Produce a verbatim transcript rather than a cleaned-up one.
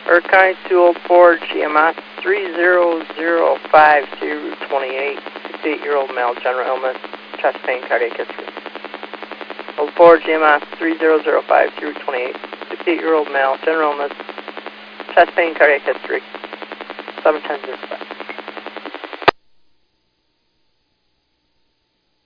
Earth County two oh four, G M I three zero zero five through twenty-eight, sixty-eight-year-old male, general illness, chest pain, cardiac history. oh four, G M I three zero zero five through twenty-eight, sixty-eight-year-old male, general illness, chest pain, cardiac history, seven ten zero five.